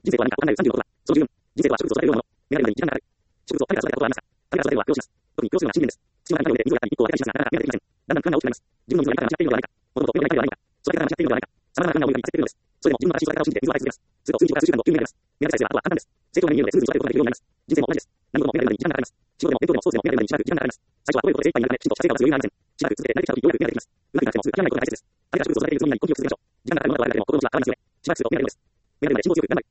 人生とは何かわかんない30の男は、その十分。人生とは植物を育てるようなもの。メガネのように一段がある。植物を種から育てたことはありますか？種から育てるのは教師ます。特に教師は真面目です。土の中に水をやったり、日光を当てたりしますが、なかなか芽が出てきません。だんだん不安が大きくなります。自分の水のやり方が間違っているのではないか。もともと目のない種ではないか。育て方が間違っているのではないか。様々な不安を追いかけているのです。それでも自分の正しい育て方を信じて水を与え続けます。すると数日後から数週間後、急に芽が出ます。芽が出さえすればあとは簡単です。成長が見えるので、すぐに育てることができるようになります。人生も同じです。何事も芽が出るまでに時間がかかります。仕事でも勉強でもスポーツでも芽が出るまでにしばらく時間がかかります。最初はどういうことで精一杯になるため、きちんとした成果を出す余裕がありません。しばらく続けて慣れてきた時、ようやく芽が出てきます。うまくいかなくてもすぐ諦めないことが大切です。誰かが植物を育てているつもりなのに根気よく続けましょう。時間がかかるものだとは言われても、心の内は変わらないので、しばらくすると芽が出るのです。芽が出るまで辛抱強く頑張る。